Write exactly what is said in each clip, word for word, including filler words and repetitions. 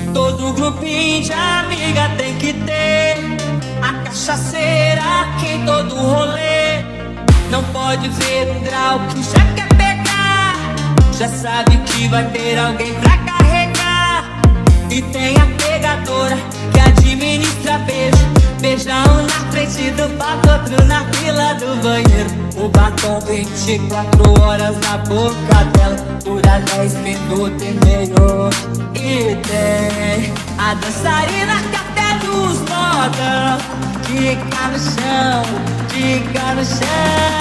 Todo grupinho de amiga tem que ter a cachaceira que em todo rolê. Não pode ver um grau que já quer pegar, já sabe que vai ter alguém pra carregar. E tem a pegadora que administra beijo, beija um na frente do batom, outro na fila do banheiro. O batom vinte e quatro horas na boca dela, dura dez minutos e meio. E tem a dançarina que até nos modão fica no chão, fica no chão.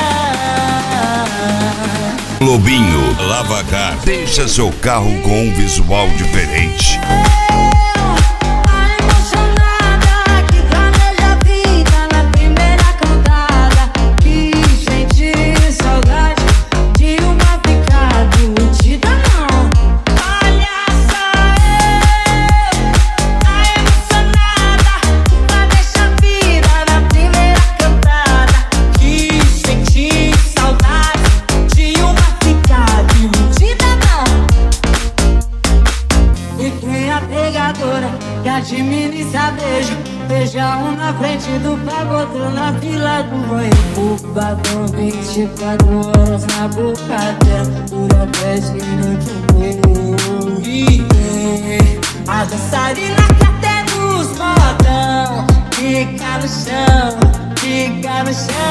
Lobinho Lavacar deixa seu carro com um visual diferente. Que administra beijo, beija um na frente do pago, outro na fila do banheiro. O batom vinte e quatro horas na boca dela, dura dez minutos e meio. E tem a dançarina que até nos modão fica no chão, fica no chão.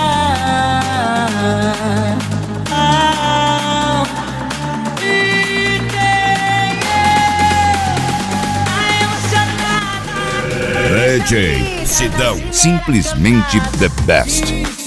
Ah, e tem D J Sidão, simplesmente the best.